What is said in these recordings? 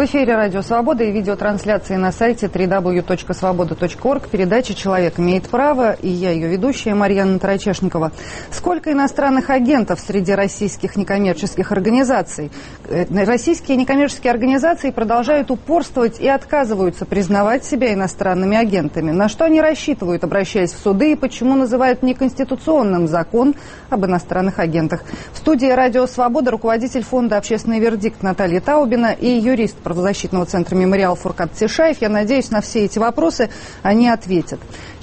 В эфире «Радио Свобода» и видеотрансляции на сайте www.svoboda.org. Передача «Человек имеет право», и я, ее ведущая, Марьяна Тарачешникова. Сколько иностранных агентов среди российских некоммерческих организаций? Российские некоммерческие организации продолжают упорствовать и отказываются признавать себя иностранными агентами. На что они рассчитывают, обращаясь в суды, и почему называют неконституционным закон об иностранных агентах? В студии «Радио Свобода» руководитель фонда «Общественный вердикт» Наталья Таубина и юрист правозащитного центра «Мемориал» Фуркат Тишаев. Я надеюсь, на все эти вопросы они ответят.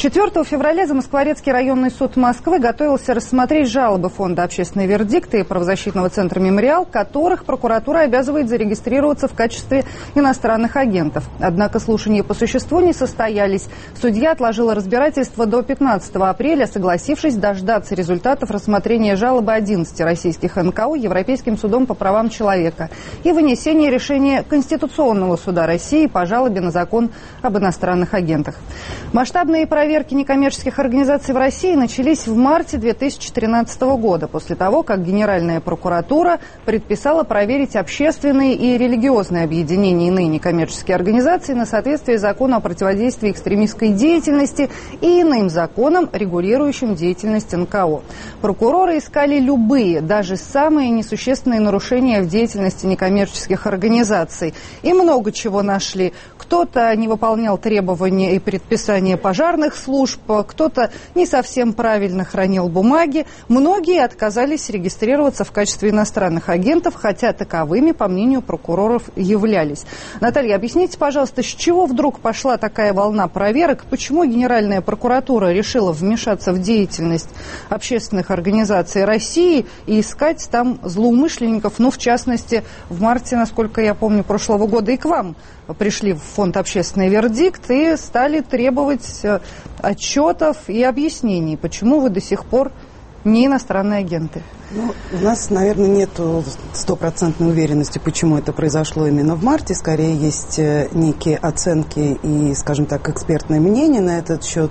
4 февраля Замоскворецкий районный суд Москвы готовился рассмотреть жалобы фонда «Общественный вердикт» и правозащитного центра «Мемориал», которых прокуратура обязывает зарегистрироваться в качестве иностранных агентов. Однако слушания по существу не состоялись. Судья отложила разбирательство до 15 апреля, согласившись дождаться результатов рассмотрения жалобы 11 российских НКО Европейским судом по правам человека и вынесения решения Конституционного суда России по жалобе на закон об иностранных агентах. Масштабные проверки некоммерческих организаций в России начались в марте 2013 года, после того, как Генеральная прокуратура предписала проверить общественные и религиозные объединения и иные некоммерческие организации на соответствие закону о противодействии экстремистской деятельности и иным законам, регулирующим деятельность НКО. Прокуроры искали любые, даже самые несущественные нарушения в деятельности некоммерческих организаций. И много чего нашли. Кто-то не выполнял требования и предписания пожарных служб, кто-то не совсем правильно хранил бумаги. Многие отказались регистрироваться в качестве иностранных агентов, хотя таковыми, по мнению прокуроров, являлись. Наталья, объясните, пожалуйста, с чего вдруг пошла такая волна проверок? Почему Генеральная прокуратура решила вмешаться в деятельность общественных организаций России и искать там злоумышленников? Ну, в частности, в марте, насколько я помню, прошлого года и к вам пришли в фонд «Общественный вердикт» и стали требовать отчетов и объяснений, почему вы до сих пор не иностранные агенты. Ну, у нас, наверное, нет стопроцентной уверенности, почему это произошло именно в марте. Скорее, есть некие оценки и, скажем так, экспертное мнение на этот счет.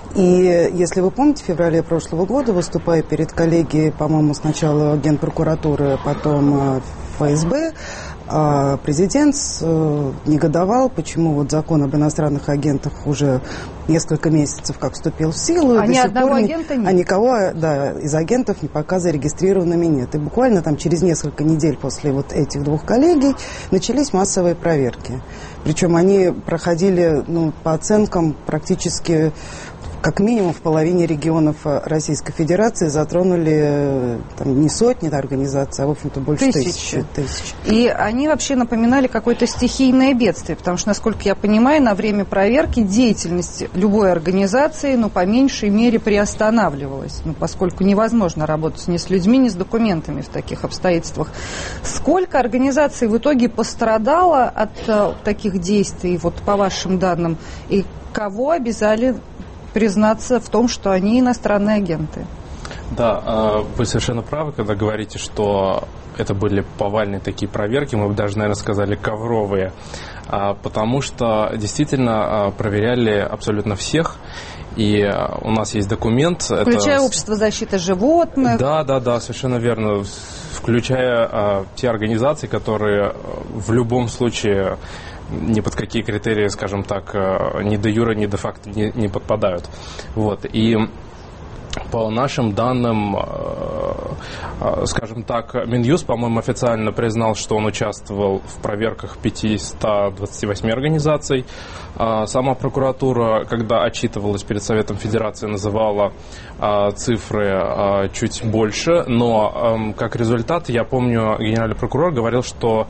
И, если вы помните, в феврале прошлого года, выступая перед коллегией, по-моему, сначала Генпрокуратуры, потом ФСБ, президент негодовал, почему вот закон об иностранных агентах уже несколько месяцев как вступил в силу. А ни одного агента нет. А никого, да, из агентов пока зарегистрированными нет. И буквально там через несколько недель после вот этих двух коллегий начались массовые проверки. Причем они проходили, по оценкам, практически как минимум в половине регионов Российской Федерации, затронули не сотни организаций, а в общем-то больше тысяч. И они вообще напоминали какое-то стихийное бедствие, потому что, насколько я понимаю, на время проверки деятельность любой организации, по меньшей мере приостанавливалась, поскольку невозможно работать ни с людьми, ни с документами в таких обстоятельствах. Сколько организаций в итоге пострадало от таких действий, вот по вашим данным, и кого обязали признаться в том, что они иностранные агенты? Да, вы совершенно правы, когда говорите, что это были повальные такие проверки, мы бы даже, наверное, сказали ковровые, потому что действительно проверяли абсолютно всех. И у нас есть документ. Включая общество защиты животных. Да, совершенно верно. Включая те организации, которые в любом случае ни под какие критерии, скажем так, ни де юре, ни де факто не подпадают. Вот. И по нашим данным, скажем так, Минюст, по-моему, официально признал, что он участвовал в проверках 528 организаций. Сама прокуратура, когда отчитывалась перед Советом Федерации, называла цифры чуть больше, но как результат, я помню, генеральный прокурор говорил, что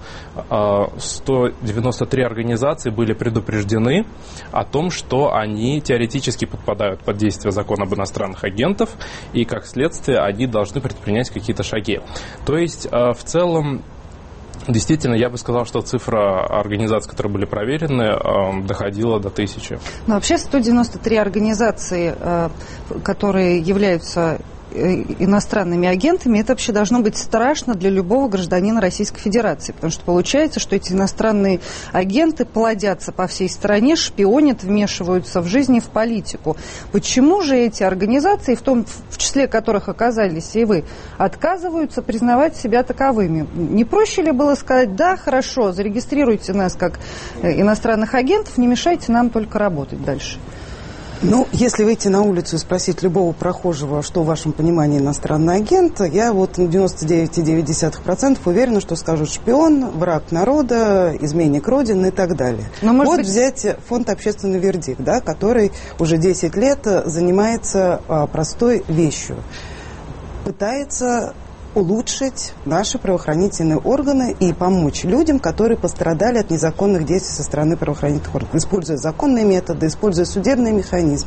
193 организации были предупреждены о том, что они теоретически подпадают под действие закона об иностранных агентах, и как следствие они должны предпринять какие-то шаги. То есть в целом, действительно, я бы сказал, что цифра организаций, которые были проверены, доходила до 1000. Но вообще 193 организации, которые являются иностранными агентами, это вообще должно быть страшно для любого гражданина Российской Федерации, потому что получается, что эти иностранные агенты плодятся по всей стране, шпионят, вмешиваются в жизнь и в политику. Почему же эти организации, в числе которых оказались и вы, отказываются признавать себя таковыми? Не проще ли было сказать: да, хорошо, зарегистрируйте нас как иностранных агентов, не мешайте нам только работать дальше? Ну, если выйти на улицу и спросить любого прохожего, что в вашем понимании иностранный агент, я вот на 99,9% уверена, что скажут: шпион, враг народа, изменник Родины и так далее. Вот взять фонд «Общественный вердикт», да, который уже 10 лет занимается простой вещью. Пытается улучшить наши правоохранительные органы и помочь людям, которые пострадали от незаконных действий со стороны правоохранительных органов, используя законные методы, используя судебные механизмы,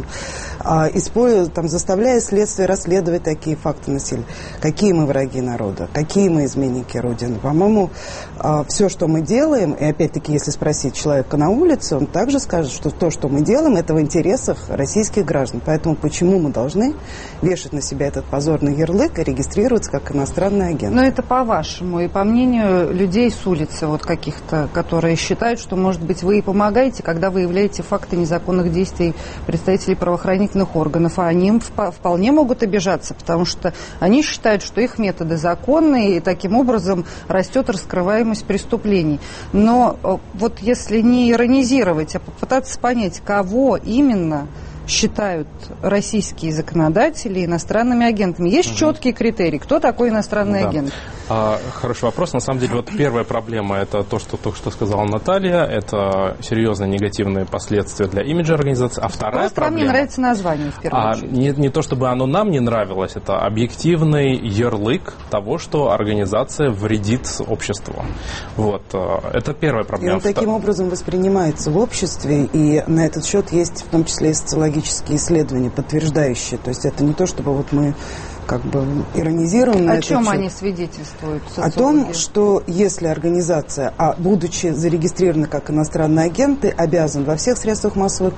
заставляя следствие расследовать такие факты насилия. Какие мы враги народа, какие мы изменники Родины. По-моему, все, что мы делаем, и опять-таки, если спросить человека на улице, он также скажет, что то, что мы делаем, это в интересах российских граждан. Поэтому почему мы должны вешать на себя этот позорный ярлык и регистрироваться как иностранный агент? Но это по-вашему и по мнению людей с улицы, вот каких-то, которые считают, что, может быть, вы и помогаете, когда выявляете факты незаконных действий представителей правоохранительных органов, а они им вполне могут обижаться, потому что они считают, что их методы законные, и таким образом растет раскрываемость преступлений. Но вот если не иронизировать, а попытаться понять, кого именно считают российские законодатели иностранными агентами. Есть четкие критерии. Кто такой иностранный агент? Хороший вопрос. На самом деле, вот первая проблема – это то, что только что сказала Наталья. Это серьезные негативные последствия для имиджа организации. А вторая проблема… Мне нравится название, в первую очередь. Не то, чтобы оно нам не нравилось, это объективный ярлык того, что организация вредит обществу. Вот. Это первая проблема. И он таким образом воспринимается в обществе, и на этот счет есть в том числе и социологические исследования, подтверждающие. То есть это не то, чтобы вот мы как бы иронизируем на О этот чем счет. они свидетельствуют? О том, что если организация, будучи зарегистрирована как иностранные агенты, обязан во всех средствах массовой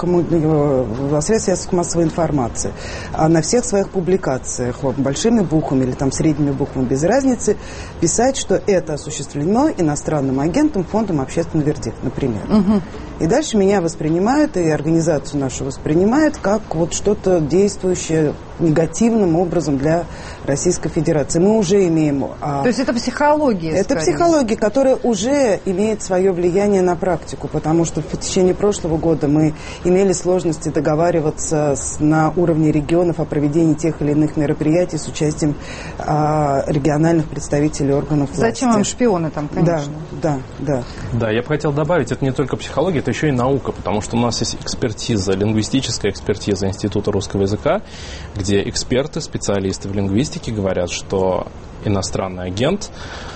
информации, на всех своих публикациях, большими буквами или там средними буквами, без разницы, писать, что это осуществлено иностранным агентом фондом «Общественный вердикт», например. Угу. И дальше меня воспринимают, и организацию нашу воспринимают как вот что-то действующее негативным образом для Российской Федерации. Мы уже имеем… То есть это психология? Это скорее психология, которая уже имеет свое влияние на практику, потому что в течение прошлого года мы имели сложности договариваться на уровне регионов о проведении тех или иных мероприятий с участием региональных представителей органов власти. Зачем вам шпионы там, конечно? Да. Да, я бы хотел добавить, это не только психология, это еще и наука, потому что у нас есть экспертиза, лингвистическая экспертиза Института русского языка, где эксперты, специалисты в лингвистике говорят, что иностранный агент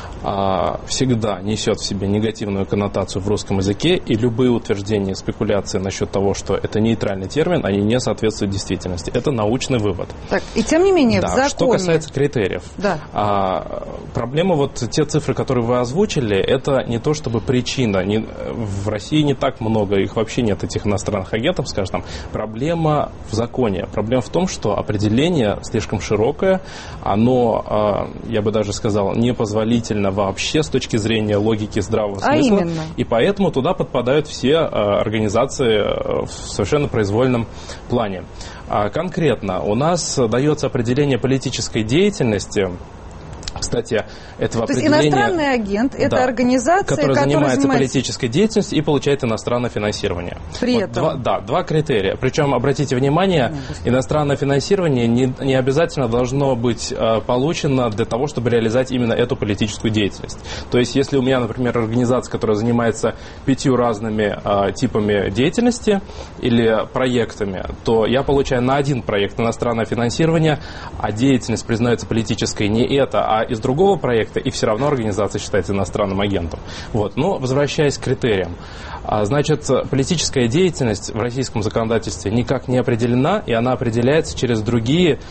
всегда несет в себе негативную коннотацию в русском языке, и любые утверждения, спекуляции насчет того, что это нейтральный термин, они не соответствуют действительности. Это научный вывод. Так, и тем не менее, в законе… Что касается критериев. Проблема, вот те цифры, которые вы озвучили, это не то чтобы причина. В России не так много, их вообще нет, этих иностранных агентов, скажем. Проблема в законе. Проблема в том, что определение слишком широкое, оно, я бы даже сказал, непозволительно вообще с точки зрения логики здравого смысла. И поэтому туда подпадают все организации в совершенно произвольном плане. Конкретно у нас дается определение политической деятельности. Кстати, этого То есть определения… иностранный агент – это организация, которая занимается политической деятельностью и получает иностранное финансирование. При этом… Два критерия. Причем, обратите внимание, иностранное финансирование не обязательно должно быть получено для того, чтобы реализовать именно эту политическую деятельность. То есть, если у меня, например, организация, которая занимается 5 разными типами деятельности или проектами, то я получаю на один проект иностранное финансирование, а деятельность признается политической не это, а из другого проекта, и все равно организация считается иностранным агентом. Вот. Но возвращаясь к критериям. Значит, политическая деятельность в российском законодательстве никак не определена, и она определяется через другие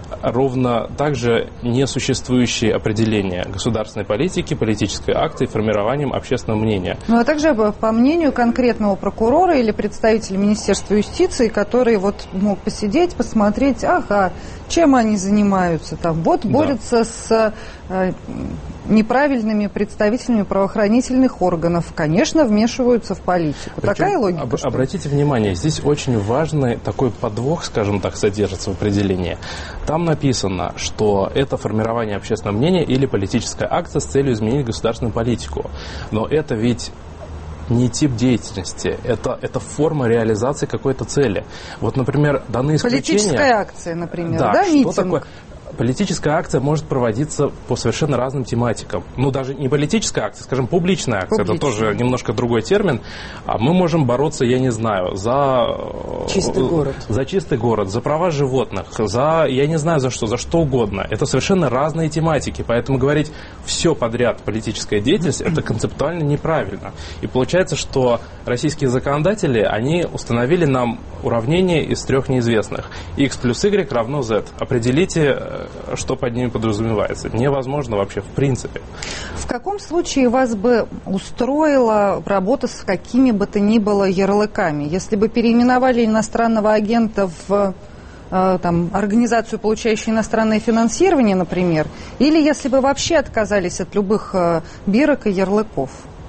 ровно также несуществующие определения государственной политики, политической акции, формированием общественного мнения. Ну, а также по мнению конкретного прокурора или представителя Министерства юстиции, который вот мог посидеть, посмотреть, ага, чем они занимаются, там, вот борются с неправильными представителями правоохранительных органов, конечно, вмешиваются в политику. Причем, такая логика. Обратите внимание, здесь очень важный такой подвох, скажем так, содержится в определении. Там написано, что это формирование общественного мнения или политическая акция с целью изменить государственную политику. Но это ведь не тип деятельности, это форма реализации какой-то цели. Вот, например, даны исключения... Политическая акция, например, да, митинг? Что такое? Политическая акция может проводиться по совершенно разным тематикам. Ну, даже не политическая акция, скажем, публичная акция. Это тоже немножко другой термин. А мы можем бороться, я не знаю, за чистый город. За чистый город, за права животных, за, я не знаю, за что угодно. Это совершенно разные тематики. Поэтому говорить все подряд политическая деятельность, это концептуально неправильно. И получается, что российские законодатели, они установили нам уравнение из трех неизвестных. X плюс Y равно Z. Определите, что под ними подразумевается. Невозможно вообще в принципе. В каком случае вас бы устроила работа с какими бы то ни было ярлыками? Если бы переименовали иностранного агента в организацию, получающую иностранное финансирование, например, или если бы вообще отказались от любых бирок и ярлыков?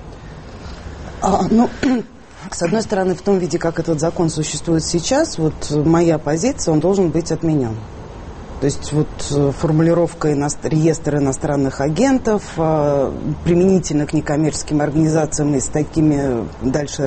С одной стороны, в том виде, как этот закон существует сейчас, вот моя позиция, он должен быть отменен. То есть вот формулировка реестра иностранных агентов применительно к некоммерческим организациям и с такими дальше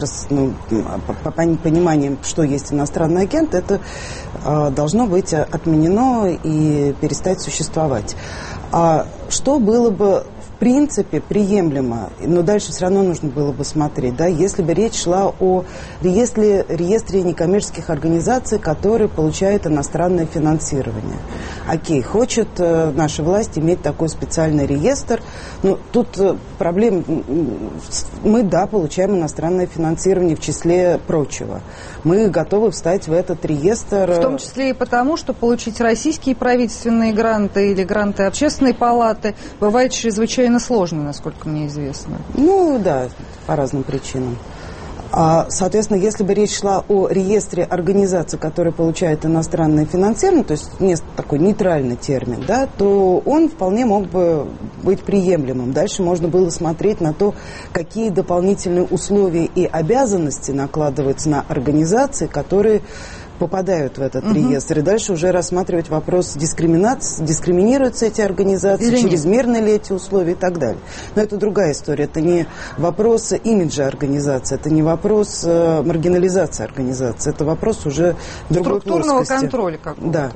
пониманием, что есть иностранный агент, это должно быть отменено и перестать существовать. А что было бы в принципе приемлемо, но дальше все равно нужно было бы смотреть, да, если бы речь шла о реестре некоммерческих организаций, которые получают иностранное финансирование. Окей, хочет наша власть иметь такой специальный реестр, но тут проблем, мы, да, получаем иностранное финансирование в числе прочего. Мы готовы встать в этот реестр. В том числе и потому, что получить российские правительственные гранты или гранты общественной палаты бывает чрезвычайно сложно, насколько мне известно. Ну, да, по разным причинам. Соответственно, если бы речь шла о реестре организаций, которые получают иностранное финансирование, то есть такой нейтральный термин, да, то он вполне мог бы быть приемлемым. Дальше можно было смотреть на то, какие дополнительные условия и обязанности накладываются на организации, которые попадают в этот реестр. И дальше уже рассматривать вопрос дискриминации, дискриминируются эти организации, или чрезмерны ли эти условия и так далее. Но это другая история. Это не вопрос имиджа организации, это не вопрос маргинализации организации, это вопрос уже другой плоскости. Структурного контроля какого-то. Да.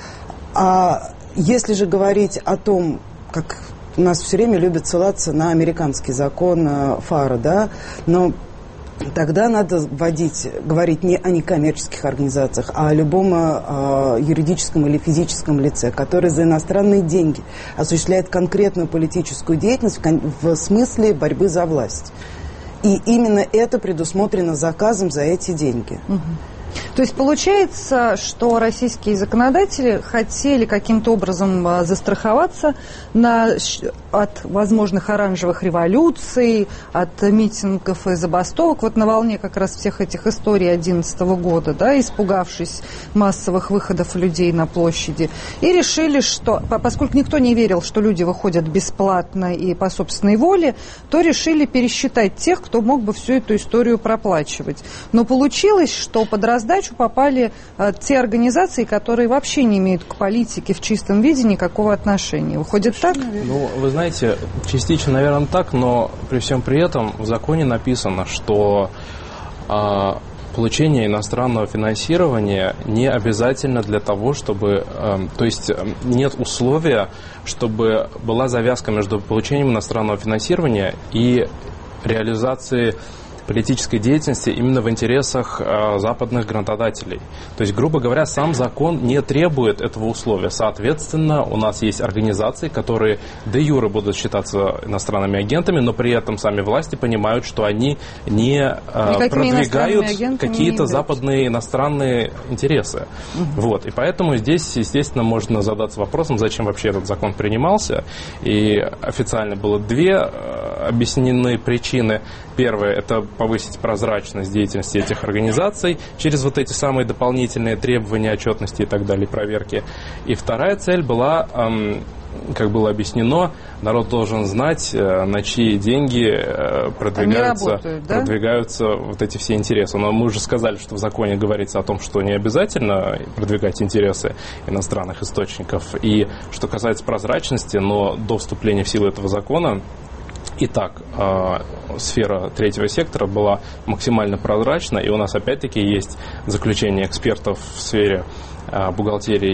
А если же говорить о том, как у нас все время любят ссылаться на американский закон ФАРа, да, но тогда надо говорить не о некоммерческих организациях, а о любом юридическом или физическом лице, который за иностранные деньги осуществляет конкретную политическую деятельность в смысле борьбы за власть. И именно это предусмотрено заказом за эти деньги. То есть получается, что российские законодатели хотели каким-то образом застраховаться от возможных оранжевых революций, от митингов и забастовок, вот на волне как раз всех этих историй 2011 года, да, испугавшись массовых выходов людей на площади, и решили, что, поскольку никто не верил, что люди выходят бесплатно и по собственной воле, то решили пересчитать тех, кто мог бы всю эту историю проплачивать. Но получилось, что под раздачу попали те организации, которые вообще не имеют к политике в чистом виде никакого отношения. Выходит так? Ну, вы знаете, частично, наверное, так, но при всем при этом в законе написано, что получение иностранного финансирования не обязательно для того, чтобы... то есть нет условия, чтобы была завязка между получением иностранного финансирования и реализацией политической деятельности именно в интересах западных грантодателей. То есть, грубо говоря, сам закон не требует этого условия. Соответственно, у нас есть организации, которые де юре будут считаться иностранными агентами, но при этом сами власти понимают, что они не продвигают какие-то западные иностранные интересы. Вот. И поэтому здесь, естественно, можно задаться вопросом, зачем вообще этот закон принимался. И официально было две объяснены причины. Первое – это повысить прозрачность деятельности этих организаций через вот эти самые дополнительные требования отчетности и так далее, проверки. И вторая цель была, как было объяснено, народ должен знать, на чьи деньги продвигаются вот эти все интересы. Но мы уже сказали, что в законе говорится о том, что не обязательно продвигать интересы иностранных источников. И что касается прозрачности, но до вступления в силу этого закона, итак, сфера третьего сектора была максимально прозрачна, и у нас опять-таки есть заключение экспертов в сфере бухгалтерии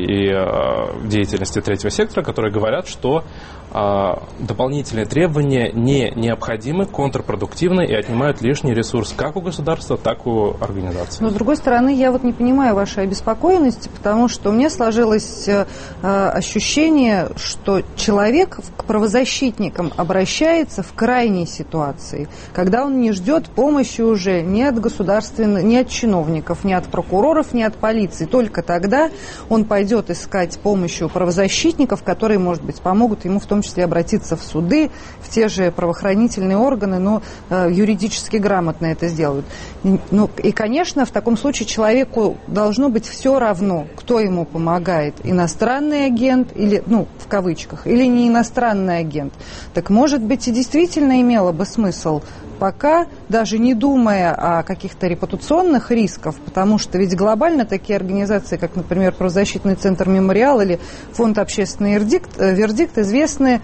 и деятельности третьего сектора, которые говорят, что дополнительные требования не необходимы, контрпродуктивны и отнимают лишний ресурс как у государства, так и у организаций. Но, с другой стороны, я вот не понимаю вашей обеспокоенности, потому что у меня сложилось ощущение, что человек к правозащитникам обращается в крайней ситуации, когда он не ждет помощи уже ни от государственных, ни от чиновников, ни от прокуроров, ни от полиции. Только тогда он пойдет искать помощи у правозащитников, которые, может быть, помогут ему в том числе обратиться в суды, в те же правоохранительные органы, но юридически грамотно это сделают. Ну, и, конечно, в таком случае человеку должно быть все равно, кто ему помогает, иностранный агент или, ну, в кавычках, или не иностранный агент. Так, может быть, и действительно имело бы смысл пока, даже не думая о каких-то репутационных рисках, потому что ведь глобально такие организации, как, например, правозащитный центр «Мемориал» или фонд «Общественный вердикт» известны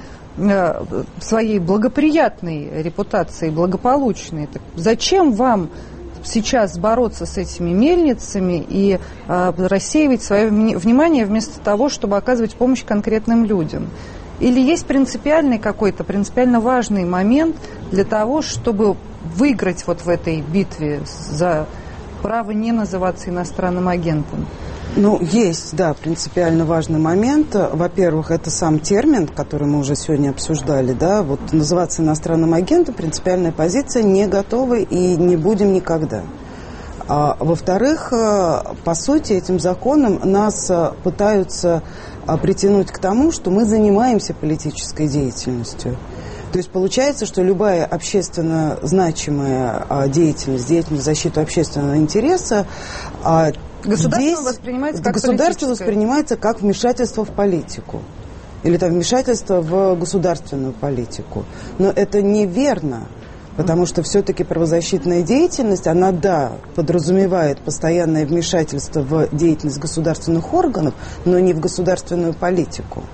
своей благоприятной репутацией, благополучной. Так зачем вам сейчас бороться с этими мельницами и рассеивать свое внимание вместо того, чтобы оказывать помощь конкретным людям? Или есть принципиальный какой-то, принципиально важный момент для того, чтобы выиграть вот в этой битве за право не называться иностранным агентом? Ну, есть, да, принципиально важный момент. Во-первых, это сам термин, который мы уже сегодня обсуждали, да, вот называться иностранным агентом, принципиальная позиция, не готовы и не будем никогда. А, во-вторых, по сути, этим законом нас пытаются притянуть к тому, что мы занимаемся политической деятельностью. То есть получается, что любая общественно значимая деятельность в защиту общественного интереса, государство воспринимается как вмешательство в политику или там вмешательство в государственную политику. Но это неверно. Потому что все-таки правозащитная деятельность, она, да, подразумевает постоянное вмешательство в деятельность государственных органов, но не в государственную политику.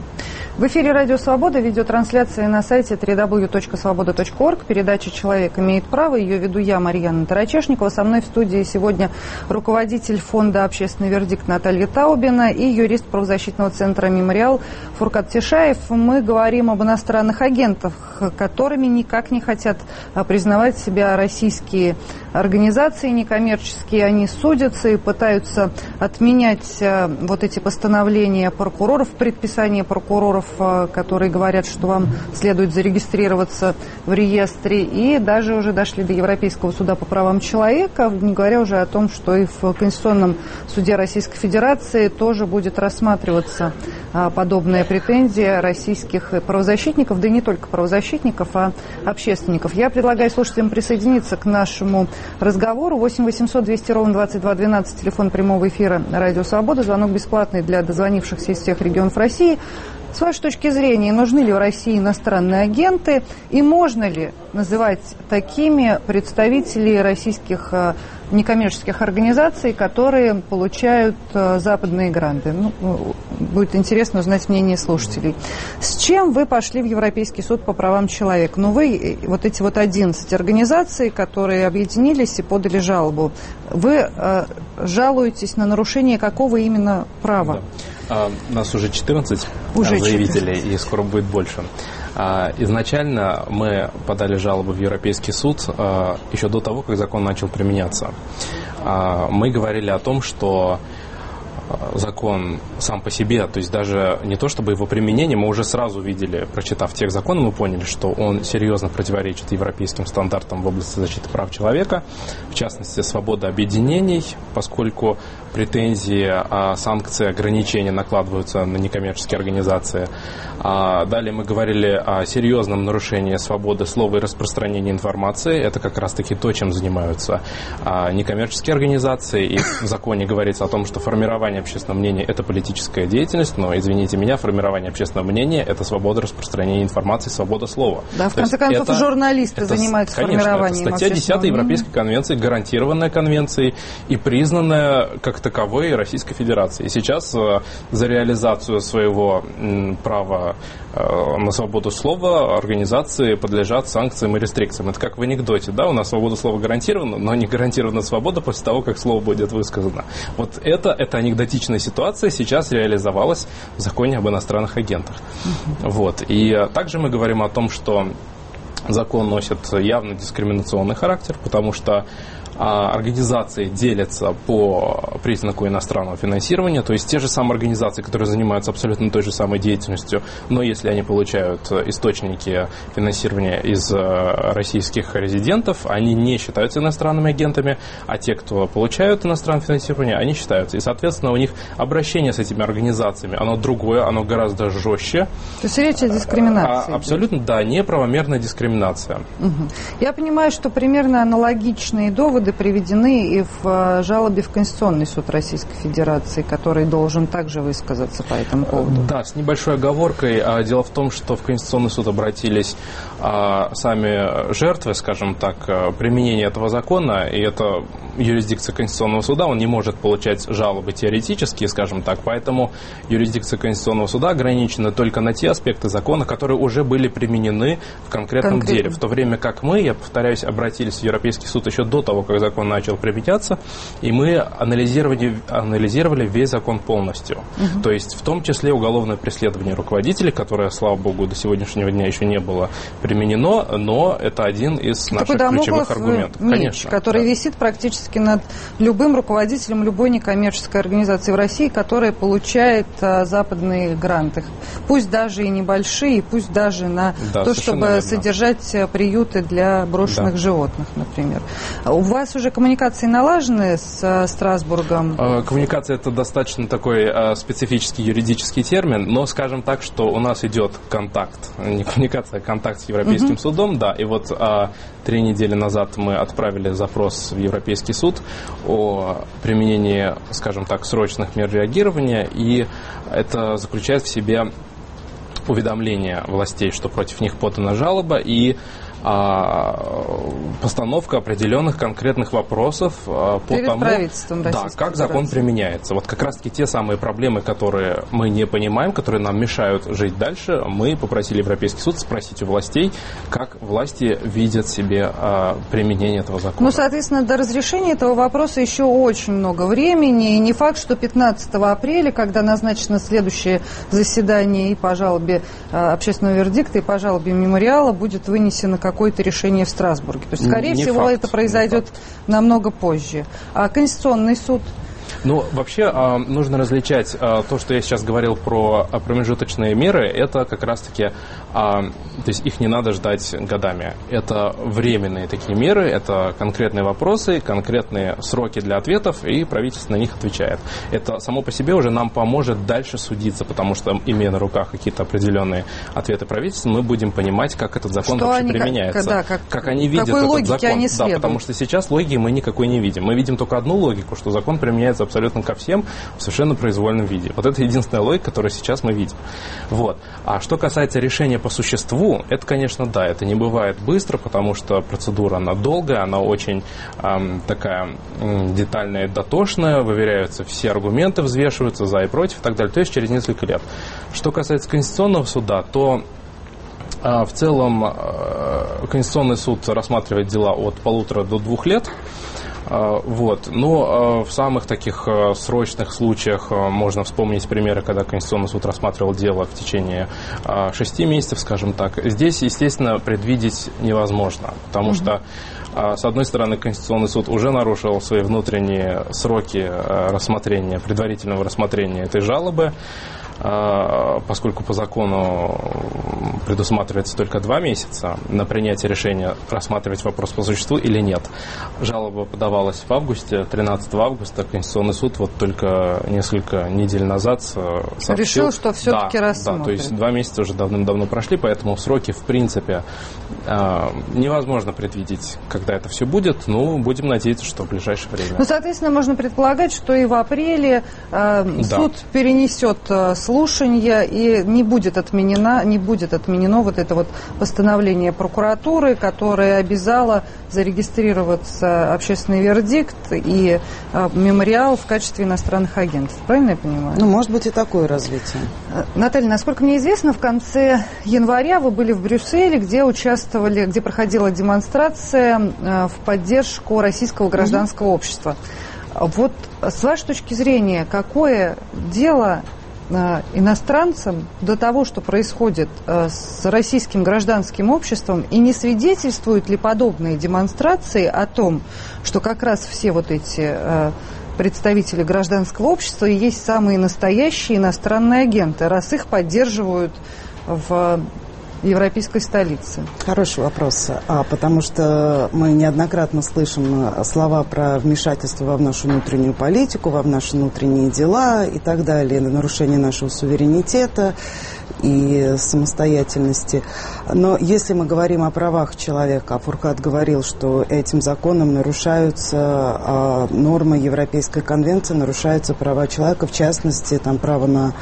В эфире «Радио Свобода», видеотрансляция на сайте www.svoboda.org. Передача «Человек имеет право». Ее веду я, Марьяна Тарачешникова. Со мной в студии сегодня руководитель фонда «Общественный вердикт» Наталья Таубина и юрист правозащитного центра «Мемориал» Фуркат Тишаев. Мы говорим об иностранных агентах, которыми никак не хотят признавать себя российские организации некоммерческие. Они судятся и пытаются отменять вот эти постановления прокуроров, предписания прокуроров, которые говорят, что вам следует зарегистрироваться в реестре, и даже уже дошли до Европейского суда по правам человека, не говоря уже о том, что и в Конституционном суде Российской Федерации тоже будет рассматриваться подобная претензия российских правозащитников, да и не только правозащитников, а общественников. Я предлагаю слушателям присоединиться к нашему разговору. 8 800 200 ровно 22 12, телефон прямого эфира «Радио Свобода», звонок бесплатный для дозвонившихся из всех регионов России. С вашей точки зрения, нужны ли в России иностранные агенты и можно ли называть такими представителей российских некоммерческих организаций, которые получают западные гранты? Будет интересно узнать мнение слушателей. С чем вы пошли в Европейский суд по правам человека? Вы, вот эти вот 11 организаций, которые объединились и подали жалобу, вы жалуетесь на нарушение какого именно права? Да. Нас уже 14 уже заявителей, 14. И скоро будет больше. Изначально мы подали жалобу в Европейский суд еще до того, как закон начал применяться. Мы говорили о том, что закон сам по себе, то есть даже не то чтобы его применение, мы уже сразу видели, прочитав текст закона, мы поняли, что он серьезно противоречит европейским стандартам в области защиты прав человека, в частности, свобода объединений, поскольку претензии, санкции, ограничения накладываются на некоммерческие организации. Далее мы говорили о серьезном нарушении свободы слова и распространения информации. Это как раз-таки то, чем занимаются некоммерческие организации. И в законе говорится о том, что формирование общественного мнения – это политическая деятельность, но, извините меня, формирование общественного мнения – это свобода распространения информации, свобода слова. Да, в конце концов, журналисты занимаются формированием это статья 10 Европейской конвенции, гарантированная конвенцией и признанная как таковой Российской Федерацией. И сейчас за реализацию своего права на свободу слова организации подлежат санкциям и рестрикциям. Это как в анекдоте, да, у нас свобода слова гарантирована, но не гарантирована свобода после того, как слово будет высказано. Вот это анекдотичная ситуация сейчас реализовалась в законе об иностранных агентах. Вот. И также мы говорим о том, что закон носит явно дискриминационный характер, потому что организации делятся по признаку иностранного финансирования, то есть те же самые организации, которые занимаются абсолютно той же самой деятельностью, но если они получают источники финансирования из российских резидентов, они не считаются иностранными агентами, а те, кто получают иностранное финансирование, они считаются. И, соответственно, у них обращение с этими организациями, оно другое, оно гораздо жестче. То есть речь о дискриминации. Абсолютно, да, неправомерная дискриминация. Я понимаю, что примерно аналогичные доводы приведены и в жалобе в Конституционный суд Российской Федерации, который должен также высказаться по этому поводу. Да, с небольшой оговоркой. Дело в том, что в Конституционный суд обратились сами жертвы, скажем так, применения этого закона, и это юрисдикция Конституционного суда, он не может получать жалобы теоретические, скажем так, поэтому юрисдикция Конституционного суда ограничена только на те аспекты закона, которые уже были применены в конкретном деле. В то время как мы, я повторяюсь, обратились в Европейский суд еще до того, как закон начал применяться, и мы анализировали весь закон полностью. То есть в том числе уголовное преследование руководителей, которое, слава богу, до сегодняшнего дня еще не было применено, но это один из наших ключевых аргументов. Меч, конечно, который висит практически над любым руководителем любой некоммерческой организации в России, которая получает западные гранты. Пусть даже и небольшие, пусть даже на то, чтобы содержать приюты для брошенных животных, например. У вас уже коммуникации налажены с Страсбургом? Коммуникация – это достаточно такой специфический юридический термин, но скажем так, что у нас идет контакт, не коммуникация, а контакт с Европейским судом, да, и вот 3 недели назад мы отправили запрос в Европейский суд о применении, скажем так, срочных мер реагирования, и это заключает в себе уведомление властей, что против них подана жалоба, и постановка определенных конкретных вопросов по тому, да, как закон применяется. Вот как раз-таки те самые проблемы, которые мы не понимаем, которые нам мешают жить дальше, мы попросили Европейский суд спросить у властей, как власти видят себе применение этого закона. Ну, соответственно, до разрешения этого вопроса еще очень много времени, и не факт, что 15 апреля, когда назначено следующее заседание и по жалобе общественного вердикта, и по жалобе мемориала, будет вынесено какое-то решение в Страсбурге. То есть, скорее всего, это произойдет намного позже. А Конституционный суд? Ну, вообще, нужно различать то, что я сейчас говорил про промежуточные меры, это как раз-таки, то есть их не надо ждать годами. Это временные такие меры, это конкретные вопросы, конкретные сроки для ответов, и правительство на них отвечает. Это само по себе уже нам поможет дальше судиться, потому что, имея на руках какие-то определенные ответы правительства, мы будем понимать, как этот закон что вообще применяется. Как они видят этот закон. Они да, потому что сейчас логики мы никакой не видим. Мы видим только одну логику, что закон применяется абсолютно ко всем в совершенно произвольном виде. Вот это единственная логика, которую сейчас мы видим. Вот. А что касается решения по существу, это, конечно, да, это не бывает быстро, потому что процедура, она долгая, она очень такая детальная и дотошная, выверяются все аргументы, взвешиваются за и против и так далее, то есть через несколько лет. Что касается Конституционного суда, то в целом Конституционный суд рассматривает дела от 1,5 до 2 лет. Вот. Но в самых таких срочных случаях можно вспомнить примеры, когда Конституционный суд рассматривал дело в течение 6 месяцев, скажем так. Здесь, естественно, предвидеть невозможно, потому что, с одной стороны, Конституционный суд уже нарушил свои внутренние сроки рассмотрения, предварительного рассмотрения этой жалобы, поскольку по закону предусматривается только 2 месяца на принятие решения, рассматривать вопрос по существу или нет. Жалоба подавалась в августе, 13 августа. Конституционный суд вот только несколько недель назад сообщил, решил, что все-таки рассмотрит. Да, то есть 2 месяца уже давным-давно прошли, поэтому сроки, в принципе, невозможно предвидеть, когда это все будет, но будем надеяться, что в ближайшее время. Ну, соответственно, можно предполагать, что и в апреле суд перенесет слушания, и не будет отменено вот это вот постановление прокуратуры, которое обязало зарегистрироваться общественный вердикт и мемориал в качестве иностранных агентов. Правильно я понимаю? Ну, может быть, и такое развитие. Наталья, насколько мне известно, в конце января вы были в Брюсселе, где проходила демонстрация в поддержку российского гражданского общества. Вот с вашей точки зрения, какое дело иностранцам до того, что происходит с российским гражданским обществом, и не свидетельствуют ли подобные демонстрации о том, что как раз все вот эти представители гражданского общества и есть самые настоящие иностранные агенты, раз их поддерживают в европейской столице? Хороший вопрос. Потому что мы неоднократно слышим слова про вмешательство во нашу внутреннюю политику, во наши внутренние дела и так далее, нарушение нашего суверенитета и самостоятельности. Но если мы говорим о правах человека, а Фуркат говорил, что этим законом нарушаются нормы Европейской конвенции, нарушаются права человека, в частности, там, право на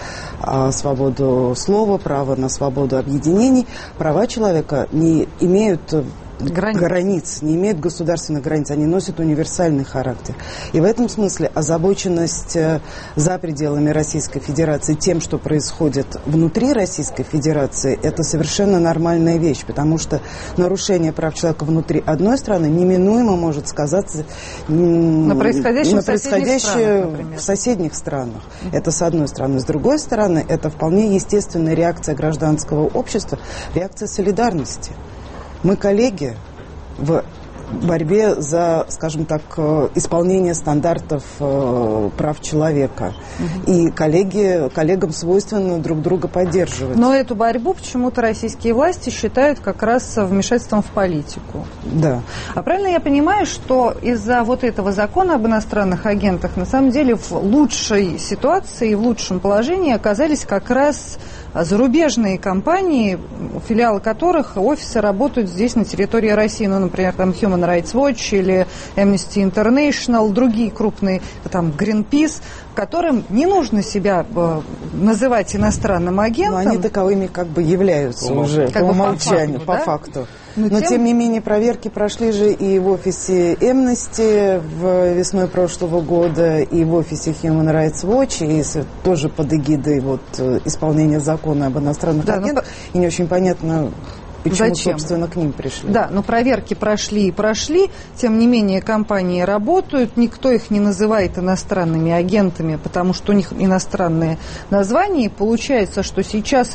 свободу слова, право на свободу объединений. Права человека не имеют границ, не имеют государственных границ, они носят универсальный характер. И в этом смысле озабоченность за пределами Российской Федерации тем, что происходит внутри Российской Федерации, это совершенно нормальная вещь, потому что нарушение прав человека внутри одной страны неминуемо может сказаться на происходящее в соседних странах. Это с одной стороны. С другой стороны, это вполне естественная реакция гражданского общества, реакция солидарности. Мы коллеги в борьбе за, скажем так, исполнение стандартов прав человека. И коллегам свойственно друг друга поддерживать. Но эту борьбу почему-то российские власти считают как раз вмешательством в политику. Да. А правильно я понимаю, что из-за вот этого закона об иностранных агентах на самом деле в лучшей ситуации, в лучшем положении оказались как раз зарубежные компании, филиалы которых, офисы работают здесь, на территории России, ну, например, там Human Rights Watch или Amnesty International, другие крупные, там Greenpeace, которым не нужно себя называть иностранным агентом. Но они таковыми как бы являются уже по умолчанию, по факту. Но тем не менее проверки прошли же и в офисе Amnesty весной прошлого года, и в офисе Human Rights Watch, и тоже под эгидой вот исполнения закона об иностранных агентах. И не очень понятно, почему, собственно, к ним пришли. Да, но проверки прошли и прошли, тем не менее компании работают, никто их не называет иностранными агентами, потому что у них иностранные названия, и получается, что сейчас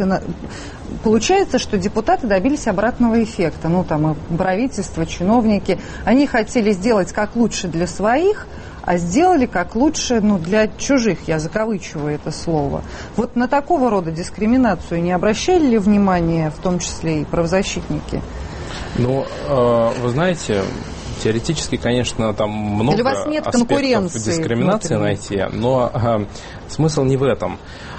что депутаты добились обратного эффекта. Ну, там и правительство, чиновники, они хотели сделать как лучше для своих, а сделали как лучше, ну, для чужих, я закавычиваю это слово. Вот на такого рода дискриминацию не обращали ли внимания, в том числе и правозащитники? Ну, вы знаете, теоретически, конечно, там много аспектов дискриминации найти, но смысл не в этом.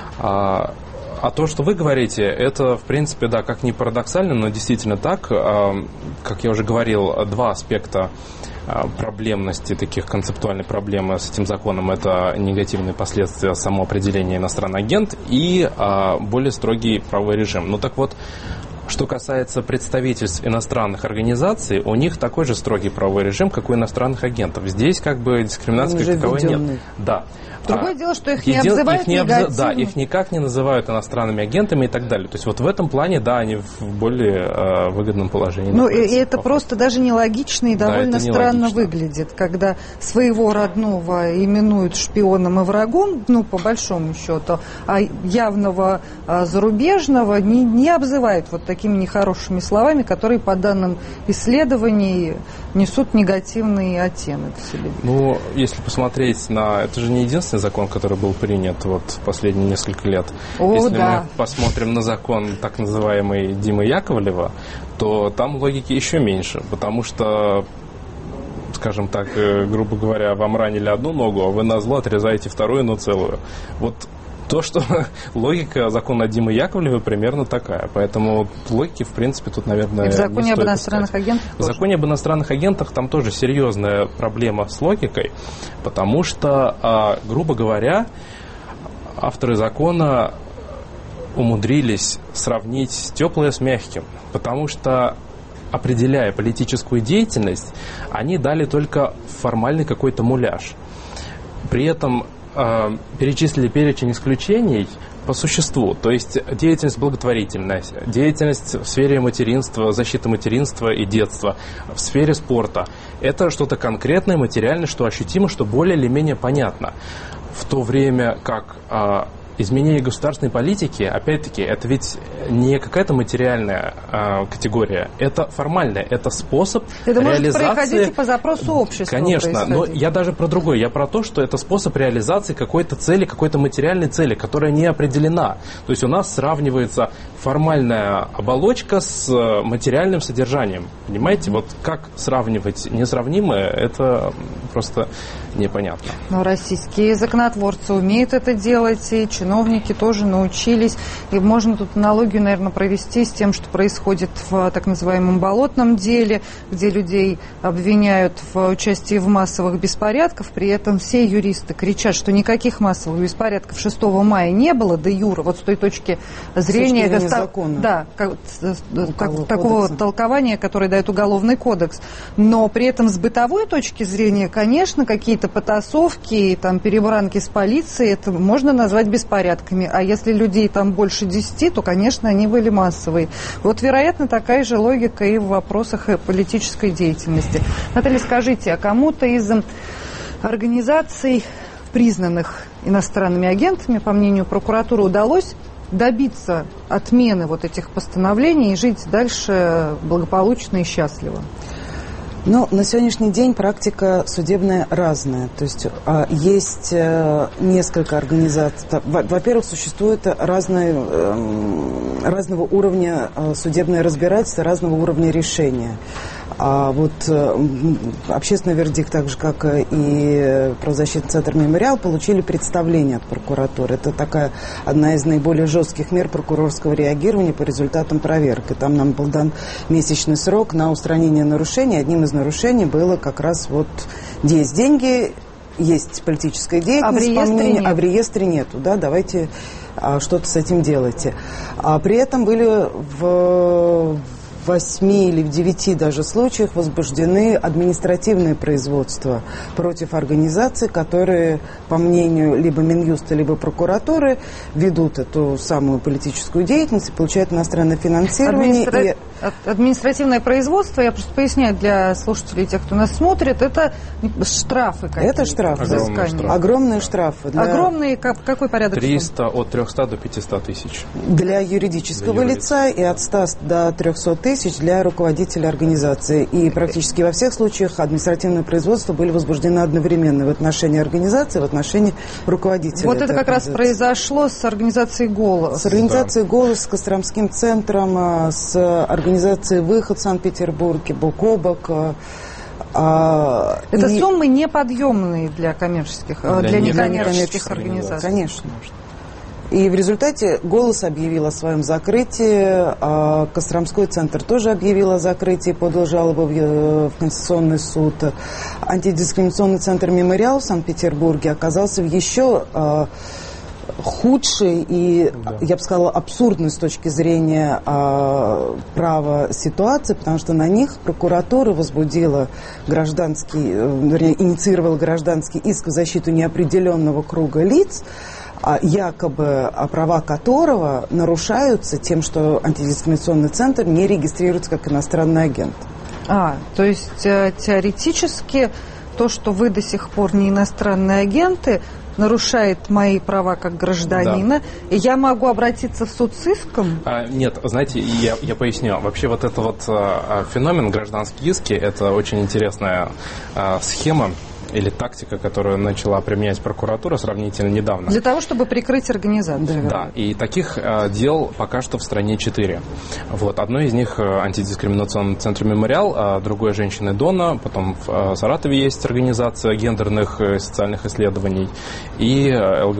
А то, что вы говорите, это, в принципе, да, как ни парадоксально, но действительно так. Как я уже говорил, 2 аспекта проблемности, таких концептуальной проблемы с этим законом. Это негативные последствия самоопределения иностранный агент и более строгий правовой режим. Ну так вот, Что касается представительств иностранных организаций, у них такой же строгий правовой режим, как у иностранных агентов. Здесь как бы дискриминации как таковой нет. Да. Другое дело, что их не обзывают негативно. Да, их никак не называют иностранными агентами и так далее. То есть вот в этом плане, да, они в более выгодном положении. Ну, и это просто даже нелогично и довольно странно выглядит, когда своего родного именуют шпионом и врагом, ну, по большому счету, а явного зарубежного не обзывают вот такими нехорошими словами, которые по данным исследований несут негативный оттенок в себе. Ну, если посмотреть на... Это же не единственный закон, который был принят вот последние несколько лет. Если мы посмотрим на закон так называемый Димы Яковлева, то там логики еще меньше, потому что, скажем так, грубо говоря, вам ранили одну ногу, а вы назло отрезаете вторую, но целую. Вот то, что логика закона Димы Яковлева примерно такая. Поэтому логики, в принципе, тут, наверное, и в законе об иностранных агентах В законе об иностранных агентах там тоже серьезная проблема с логикой, потому что, грубо говоря, авторы закона умудрились сравнить теплое с мягким, потому что, определяя политическую деятельность, они дали только формальный какой-то муляж. При этом перечислили перечень исключений по существу, то есть деятельность благотворительная, деятельность в сфере материнства, защиты материнства и детства, в сфере спорта. Это что-то конкретное, материальное, что ощутимо, что более или менее понятно. В то время как изменение государственной политики, опять-таки, это ведь не какая-то материальная категория, это формальная, это способ реализации... Это может происходить и по запросу общества. Конечно, но я даже про другое, я про то, что это способ реализации какой-то цели, какой-то материальной цели, которая не определена. То есть у нас сравнивается формальная оболочка с материальным содержанием. Понимаете, вот как сравнивать несравнимое, это просто непонятно. Но российские законотворцы умеют это делать, и чиновники тоже научились. И можно тут аналогию, наверное, провести с тем, что происходит в так называемом болотном деле, где людей обвиняют в участии в массовых беспорядках. При этом все юристы кричат, что никаких массовых беспорядков 6 мая не было, де юре, вот с той точки зрения закона. Да, такого толкования, которое дает Уголовный кодекс. Но при этом с бытовой точки зрения, конечно, какие-то потасовки, там, перебранки с полицией, это можно назвать беспорядками. А если людей там больше 10, то, конечно, они были массовые. Вот, вероятно, такая же логика и в вопросах политической деятельности. Наталья, скажите, а кому-то из организаций, признанных иностранными агентами, по мнению прокуратуры, удалось добиться отмены вот этих постановлений и жить дальше благополучно и счастливо? Ну, на сегодняшний день практика судебная разная. То есть есть несколько организаций. Во-первых, существует разного уровня судебное разбирательство, разного уровня решения. А вот общественный вердикт, так же, как и правозащитный центр «Мемориал», получили представление от прокуратуры. Это такая одна из наиболее жестких мер прокурорского реагирования по результатам проверки. Там нам был дан месячный срок на устранение нарушений. Одним из нарушений было как раз вот есть деньги, есть политическая деятельность, а в реестре нету. Да, давайте что-то с этим делайте. А при этом были в 8 или в 9 даже случаях возбуждены административные производства против организаций, которые, по мнению либо Минюста, либо прокуратуры, ведут эту самую политическую деятельность и получают иностранное финансирование. Административное производство, я просто поясняю для слушателей, тех, кто нас смотрит, это штрафы какие-то. Это штрафы. Огромные штрафы. Огромные, какой порядок? 300, от 300 до 500 тысяч. Для юридического лица и от 100 до 300 тысяч для руководителя организации. И практически во всех случаях административные производства были возбуждены одновременно в отношении организации, в отношении руководителя. Вот это как раз произошло с организацией «Голос». С организацией «Голос», с Костромским центром, с организацией «Выход» в Санкт-Петербурге, бок о бок. Это суммы неподъемные для коммерческих, для некоммерческих организаций. Конечно. И в результате «Голос» объявил о своем закрытии, а Костромской центр тоже объявил о закрытии, подал жалобу в Конституционный суд. Антидискриминационный центр «Мемориал» в Санкт-Петербурге оказался в еще худшей и, я бы сказала, абсурдной с точки зрения права ситуации, потому что на них прокуратура возбудила инициировала гражданский иск в защиту неопределенного круга лиц, якобы права которого нарушаются тем, что антидискриминационный центр не регистрируется как иностранный агент. То есть теоретически то, что вы до сих пор не иностранные агенты, нарушает мои права как гражданина, и я могу обратиться в суд с иском? Нет, знаете, я поясню. Вообще вот это вот феномен гражданские иски, это очень интересная схема или тактика, которую начала применять прокуратура сравнительно недавно. Для того, чтобы прикрыть организацию. Да, и таких дел пока что в стране 4. Вот, одно из них антидискриминационный центр «Мемориал», другое «Женщины Дона», потом в Саратове есть организация гендерных социальных исследований и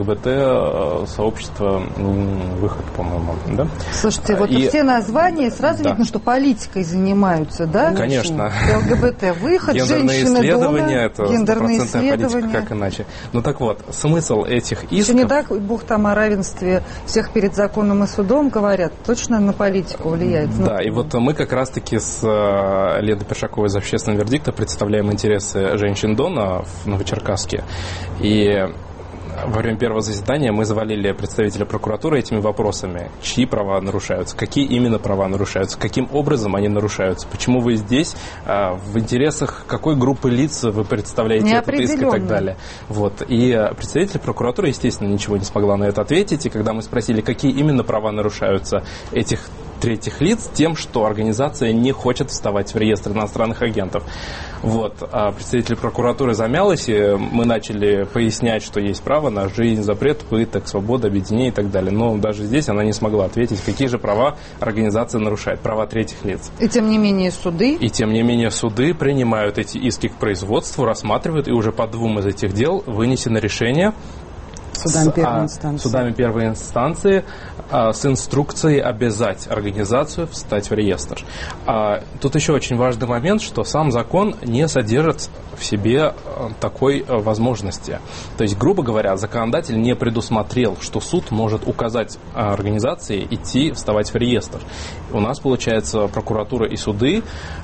ЛГБТ-сообщество «Выход», по-моему, да? Слушайте, вот все названия, сразу видно, что политикой занимаются, да? Конечно. ЛГБТ-выход, «Женщины Дона», это гендерные исследования. Как иначе. Ну так вот, смысл этих исков... Еще не так, Бог там о равенстве всех перед законом и судом говорят, точно на политику влияет. Да, и вот мы как раз-таки с Леной Першаковой из «Общественного вердикта» представляем интересы женщин Дона в Новочеркасске. И во время первого заседания мы завалили представителя прокуратуры этими вопросами. Чьи права нарушаются? Какие именно права нарушаются? Каким образом они нарушаются? Почему вы здесь? В интересах какой группы лиц вы представляете этот иск и так далее? Вот. И представитель прокуратуры, естественно, ничего не смогла на это ответить. И когда мы спросили, какие именно права нарушаются этих третьих лиц, тем, что организация не хочет вставать в реестр иностранных агентов. Вот. А представитель прокуратуры замялась, и мы начали пояснять, что есть право на жизнь, запрет пыток, свобода объединения и так далее. Но даже здесь она не смогла ответить, какие же права организация нарушает, права третьих лиц. И тем не менее суды? И тем не менее суды принимают эти иски к производству, рассматривают, и уже по 2 из этих дел вынесено решение судами первой инстанции с инструкцией обязать организацию встать в реестр. Тут еще очень важный момент, что сам закон не содержит в себе такой возможности. То есть, грубо говоря, законодатель не предусмотрел, что суд может указать организации идти вставать в реестр. У нас, получается, прокуратура и суды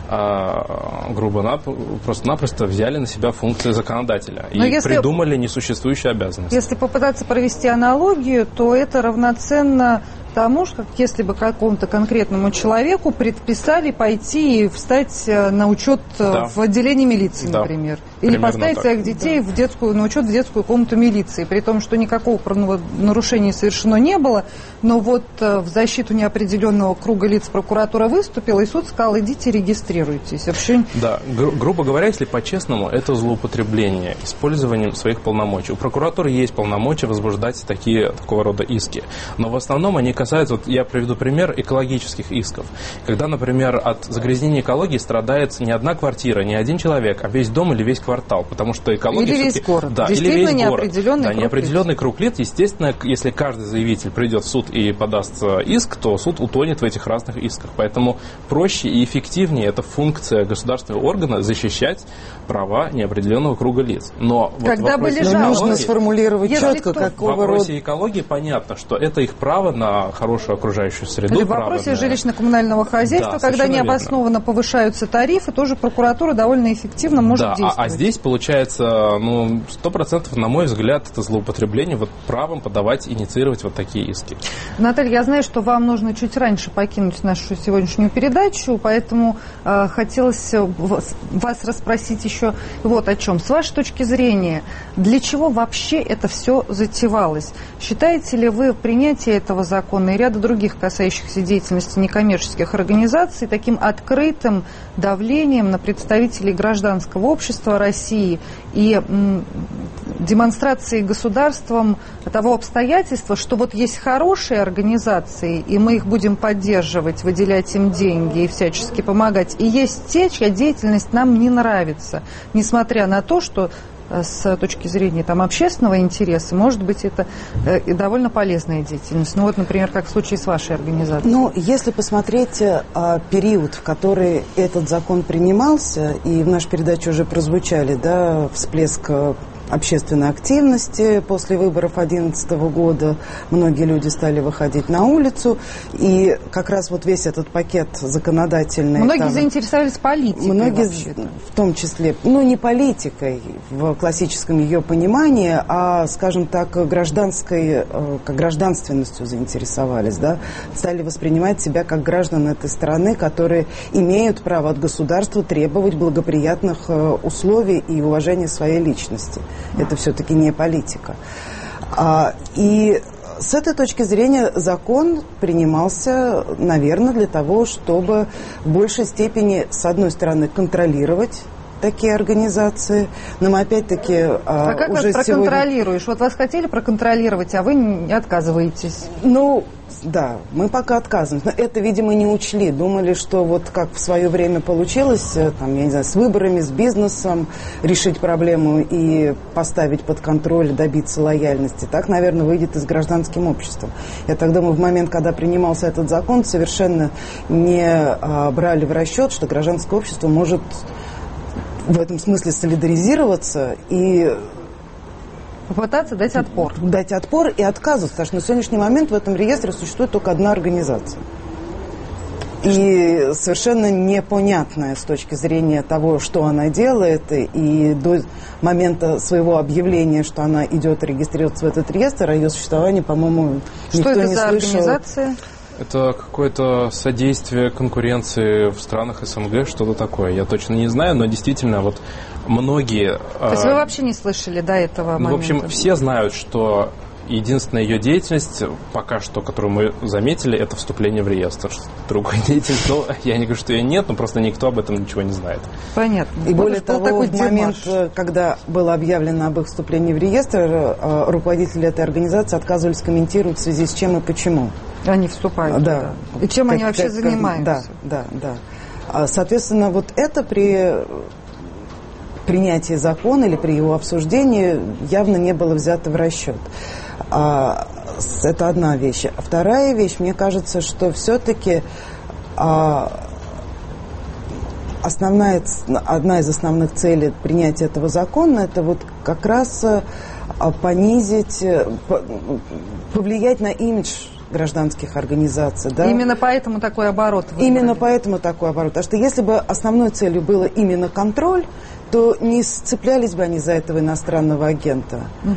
просто-напросто взяли на себя функции законодателя и придумали несуществующие обязанности. Если попытаться провести аналогию, то это равноценно тому, что если бы какому-то конкретному человеку предписали пойти и встать на учет в отделении милиции, например. Или поставить своих детей на учет в детскую комнату милиции, при том, что никакого нарушения совершено не было, но вот в защиту неопределенного круга лиц прокуратура выступила, и суд сказал, идите регистрируйтесь. Вообще... Да, грубо говоря, если по-честному, это злоупотребление использованием своих полномочий. У прокуратуры есть полномочия возбуждать такого рода иски, но в основном они касаются, вот я приведу пример экологических исков. Когда, например, от загрязнения экологии страдает не одна квартира, не один человек, а весь дом или весь квартал, потому что экология... Или весь город. Да, или весь город. Неопределенный круг лиц. Естественно, если каждый заявитель придет в суд и подаст иск, то суд утонет в этих разных исках. Поэтому проще и эффективнее это функция государственного органа защищать права неопределенного круга лиц. Но когда вот нужно сформулировать четко, какого рода... В вопросе экологии понятно, что это их право на хорошую окружающую среду. В вопросе жилищно-коммунального хозяйства, когда необоснованно повышаются тарифы, тоже прокуратура довольно эффективно может действовать. А здесь получается, 100%, на мой взгляд, это злоупотребление правом подавать, инициировать вот такие иски. Наталья, я знаю, что вам нужно чуть раньше покинуть нашу сегодняшнюю передачу, поэтому хотелось вас расспросить еще вот о чем. С вашей точки зрения, для чего вообще это все затевалось? Считаете ли вы принятие этого закона и ряда других касающихся деятельности некоммерческих организаций таким открытым давлением на представителей гражданского общества России и демонстрацией государством того обстоятельства, что вот есть хорошие организации, и мы их будем поддерживать, выделять им деньги и всячески помогать, и есть те, чья деятельность нам не нравится, несмотря на то, что с точки зрения общественного интереса, может быть, это довольно полезная деятельность. Вот, например, как в случае с вашей организацией. Если посмотреть период, в который этот закон принимался, и в нашей передаче уже прозвучали, всплеск общественной активности после выборов 2011 года. Многие люди стали выходить на улицу. И как раз вот весь этот пакет законодательный... Многие заинтересовались политикой. Многие, в том числе, не политикой в классическом ее понимании, а, скажем так, гражданственностью заинтересовались. Да? Стали воспринимать себя как граждан этой страны, которые имеют право от государства требовать благоприятных условий и уважения своей личности. Это все-таки не политика. И с этой точки зрения закон принимался, наверное, для того, чтобы в большей степени, с одной стороны, контролировать такие организации, но мы опять-таки А как уже вас проконтролируешь? Вот вас хотели проконтролировать, а вы не отказываетесь. Да, мы пока отказываемся. Но это, видимо, не учли. Думали, что вот как в свое время получилось, там, я не знаю, с выборами, с бизнесом, решить проблему и поставить под контроль, добиться лояльности. Так, наверное, выйдет и с гражданским обществом. Я так думаю, в момент, когда принимался этот закон, совершенно не брали в расчет, что гражданское общество может в этом смысле солидаризироваться и попытаться дать отпор. Дать отпор и отказываться, потому что на сегодняшний момент в этом реестре существует только одна организация. И совершенно непонятная с точки зрения того, что она делает, и до момента своего объявления, что она идет регистрироваться в этот реестр, о ее существовании, по-моему, никто не слышал. Что это за организация? Это какое-то содействие конкуренции в странах СНГ, что-то такое. Я точно не знаю, но действительно вот многие... То есть вы вообще не слышали до этого момента? В общем, все знают, что единственная ее деятельность, пока что, которую мы заметили, это вступление в реестр. Другой деятельности, я не говорю, что ее нет, но просто никто об этом ничего не знает. Понятно. И более того, в момент, когда было объявлено об их вступлении в реестр, руководители этой организации отказывались комментировать в связи с чем и почему. Они вступают. Да. И чем они вообще занимаются? Да. Соответственно, вот это при принятии закона или при его обсуждении явно не было взято в расчет. Это одна вещь. Вторая вещь, мне кажется, что все-таки одна из основных целей принятия этого закона, это вот как раз повлиять на имидж гражданских организаций. Да? Именно поэтому такой оборот выбрали. Именно поэтому такой оборот. Потому что если бы основной целью было именно контроль, то не сцеплялись бы они за этого иностранного агента,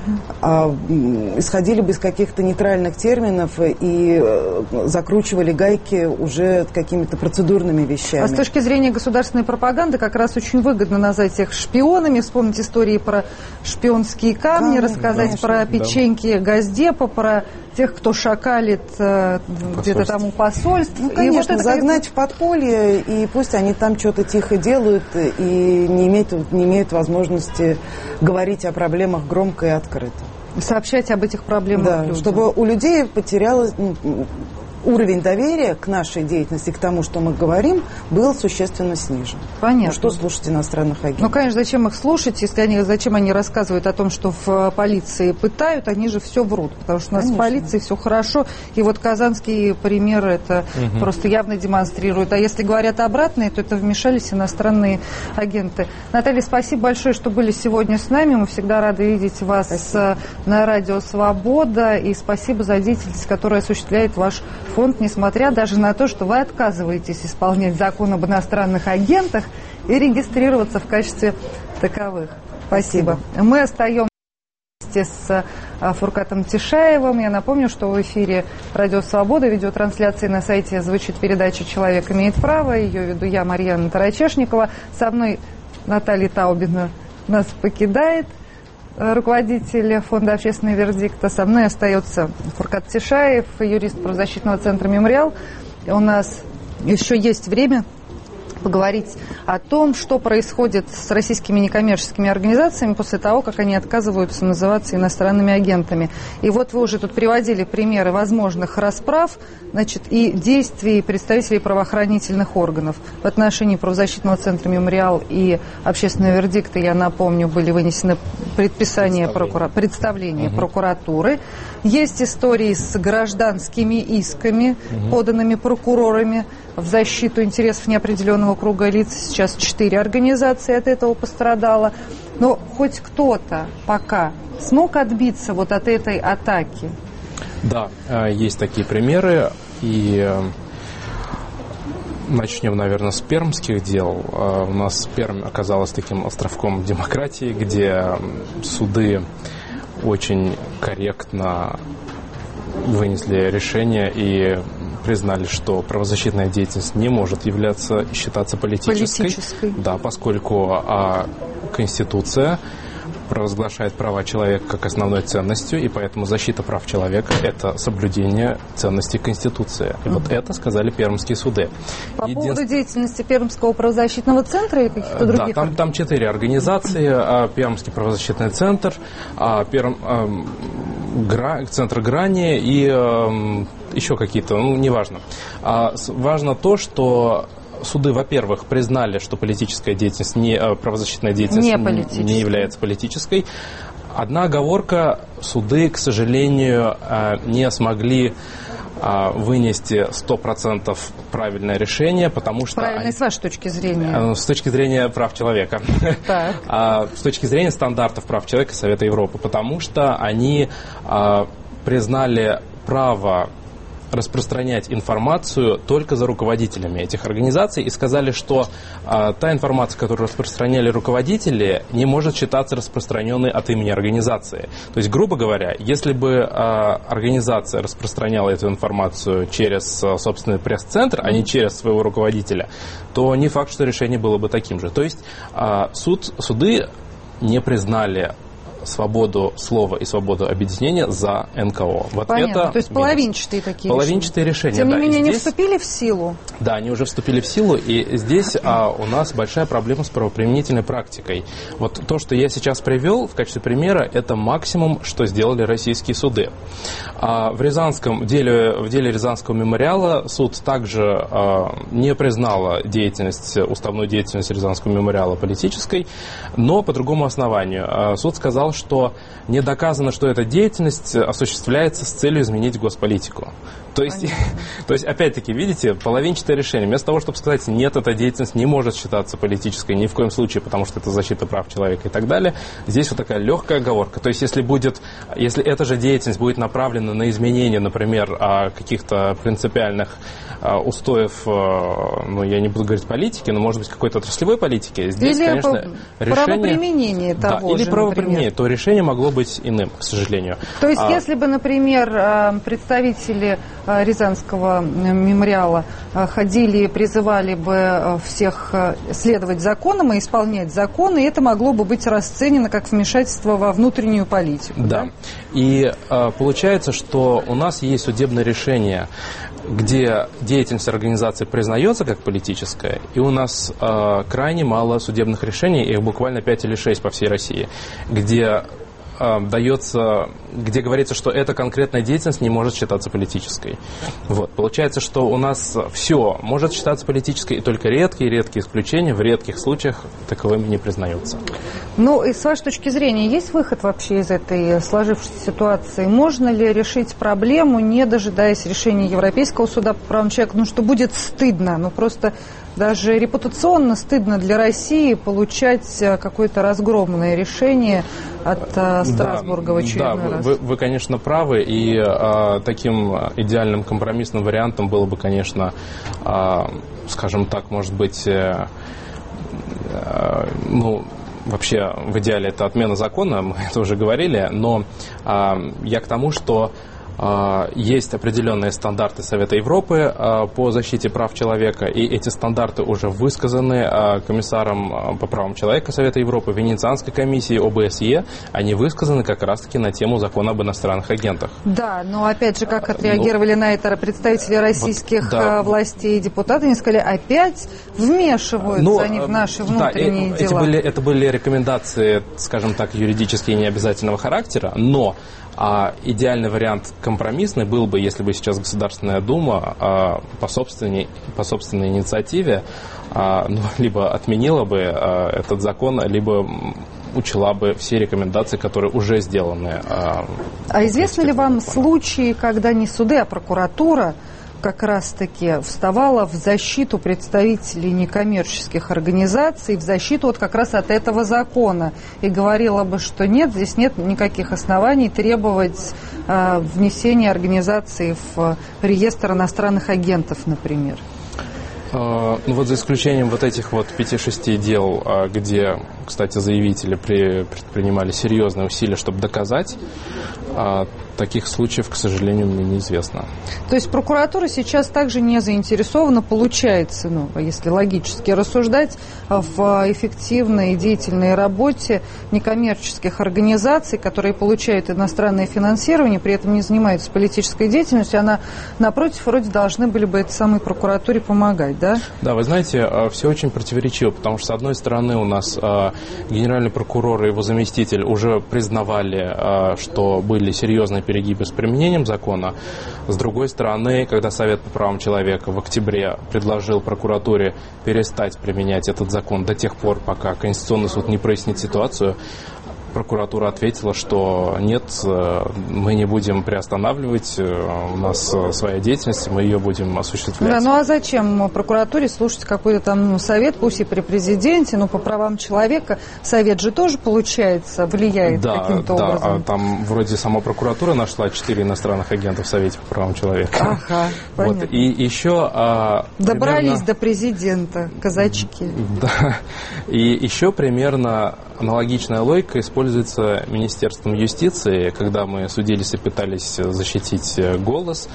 а исходили бы из каких-то нейтральных терминов и закручивали гайки уже какими-то процедурными вещами. А с точки зрения государственной пропаганды как раз очень выгодно назвать их шпионами, вспомнить истории про шпионские камни, рассказать про печеньки Госдепа, про тех, кто шакалит где-то там у посольств. Конечно, и вот загнать в подполье, и пусть они там что-то тихо делают и не имеют возможности говорить о проблемах громко и открыто. Сообщать об этих проблемах людям. Чтобы у людей потерялось... Уровень доверия к нашей деятельности, к тому, что мы говорим, был существенно снижен. Понятно. Что слушать иностранных агентов? Конечно, зачем их слушать, зачем они рассказывают о том, что в полиции пытают, они же все врут, потому что у нас в полиции все хорошо, и вот казанский пример это просто явно демонстрирует. А если говорят обратное, то это вмешались иностранные агенты. Наталья, спасибо большое, что были сегодня с нами. Мы всегда рады видеть вас на радио «Свобода», и спасибо за деятельность, которую осуществляет ваш фонд, несмотря даже на то, что вы отказываетесь исполнять закон об иностранных агентах и регистрироваться в качестве таковых. Спасибо. Мы остаемся вместе с Фуркатом Тишаевым. Я напомню, что в эфире «Радио Свобода», видеотрансляции на сайте звучит передача «Человек имеет право». Ее веду я, Марьяна Тарачешникова. Со мной Наталья Таубина нас покидает, руководитель фонда «Общественный вердикт». Со мной остается Фуркат Тишаев, юрист правозащитного центра «Мемориал». И у нас еще есть время поговорить о том, что происходит с российскими некоммерческими организациями после того, как они отказываются называться иностранными агентами. И вот вы уже тут приводили примеры возможных расправ, и действий представителей правоохранительных органов. В отношении правозащитного центра «Мемориал» и «Общественного вердикта», я напомню, были вынесены представления прокуратуры. Есть истории с гражданскими исками, поданными прокурорами в защиту интересов неопределенного подозрительного круга лиц. Сейчас 4 организации от этого пострадало. Но хоть кто-то пока смог отбиться вот от этой атаки? Да, есть такие примеры. И начнем, наверное, с пермских дел. У нас Пермь оказалась таким островком демократии, где суды очень корректно вынесли решение и признали, что правозащитная деятельность не может считаться политической. Да, поскольку Конституция провозглашает права человека как основной ценностью, и поэтому защита прав человека – это соблюдение ценностей Конституции. И вот это сказали пермские суды. По поводу деятельности Пермского правозащитного центра или каких-то других? Да, там 4 организации. Пермский правозащитный центр, Центр Грани и еще какие-то, неважно. Важно то, что суды, во-первых, признали, что политическая деятельность, правозащитная деятельность не является политической. Одна оговорка: суды, к сожалению, не смогли вынести 100% правильное решение, потому что... Правильно, с вашей точки зрения? С точки зрения прав человека. С точки зрения стандартов прав человека Совета Европы, потому что они признали право распространять информацию только за руководителями этих организаций и сказали, что та информация, которую распространяли руководители, не может считаться распространенной от имени организации. То есть, грубо говоря, если бы организация распространяла эту информацию через собственный пресс-центр, а не через своего руководителя, то не факт, что решение было бы таким же. То есть суды не признали свободу слова и свободу объединения за НКО. Вот понятно, это то есть половинчатые такие решения. Тем не менее, они вступили в силу? Да, они уже вступили в силу, и здесь у нас большая проблема с правоприменительной практикой. Вот то, что я сейчас привел в качестве примера, это максимум, что сделали российские суды. В деле Рязанского мемориала суд также не признал уставную деятельность Рязанского мемориала политической, но по другому основанию. Суд сказал, что не доказано, что эта деятельность осуществляется с целью изменить госполитику. То есть, опять-таки, видите, половинчатое решение. Вместо того, чтобы сказать, нет, эта деятельность не может считаться политической ни в коем случае, потому что это защита прав человека и так далее, здесь вот такая легкая оговорка. То есть, если эта же деятельность будет направлена на изменение, например, каких-то принципиальных устоев, я не буду говорить политики, но, может быть, какой-то отраслевой политики, здесь, или конечно, решение... правоприменение того или же, правоприменение, то решение могло быть иным, к сожалению. То есть, если бы, например, представители Рязанского мемориала ходили и призывали бы всех следовать законам и исполнять законы, это могло бы быть расценено как вмешательство во внутреннюю политику. Да. И получается, что у нас есть судебное решение, где деятельность организации признается как политическая, и у нас крайне мало судебных решений, их буквально 5 или 6 по всей России, где говорится, что эта конкретная деятельность не может считаться политической. Вот. Получается, что у нас все может считаться политической, и только редкие исключения в редких случаях таковыми не признаются. Ну, и с вашей точки зрения, есть выход вообще из этой сложившейся ситуации? Можно ли решить проблему, не дожидаясь решения Европейского суда по правам человека? Что будет стыдно, просто даже репутационно стыдно для России получать какое-то разгромное решение от Страсбурга в очередной раз. Вы, конечно, правы, и таким идеальным компромиссным вариантом было бы, конечно, скажем так, может быть, вообще в идеале это отмена закона, мы это уже говорили, но я к тому, что есть определенные стандарты Совета Европы по защите прав человека, и эти стандарты уже высказаны комиссаром по правам человека Совета Европы, Венецианской комиссии, ОБСЕ. Они высказаны как раз-таки на тему закона об иностранных агентах. Да, но опять же, как отреагировали на это представители российских властей и депутаты, они сказали, опять вмешиваются они в наши внутренние дела. Это были рекомендации, скажем так, юридические необязательного характера, но идеальный вариант компромиссный был бы, если бы сейчас Государственная Дума по собственной инициативе либо отменила бы этот закон, либо учла бы все рекомендации, которые уже сделаны. Известны ли вам случаи, когда не суды, а прокуратура как раз-таки вставала в защиту представителей некоммерческих организаций, в защиту вот как раз от этого закона, и говорила бы, что нет, здесь нет никаких оснований требовать внесения организации в реестр иностранных агентов, например. Ну вот за исключением вот этих вот 5-6 дел, где, кстати, заявители предпринимали серьезные усилия, чтобы доказать, таких случаев, к сожалению, мне неизвестно. То есть прокуратура сейчас также не заинтересована, получается, ну, если логически рассуждать, в эффективной и деятельной работе некоммерческих организаций, которые получают иностранное финансирование, при этом не занимаются политической деятельностью, она, напротив, вроде должны были бы этой самой прокуратуре помогать, да? Да, вы знаете, все очень противоречиво, потому что, с одной стороны, у нас генеральный прокурор и его заместитель уже признавали, что были серьезные перегибы с применением закона. С другой стороны, когда Совет по правам человека в октябре предложил прокуратуре перестать применять этот закон до тех пор, пока Конституционный суд не прояснит ситуацию, прокуратура ответила, что нет, мы не будем приостанавливать, у нас своя деятельность, мы ее будем осуществлять. Да, ну а зачем прокуратуре слушать какой-то там совет, пусть и при президенте, но по правам человека совет же тоже, получается, влияет каким-то образом? Да, там вроде сама прокуратура нашла 4 иностранных агента в Совете по правам человека. Ага, понятно. Вот, и еще... Добрались до президента, казачки. Да, и еще примерно аналогичная логика используется Министерством юстиции, когда мы судились и пытались защитить «Голос».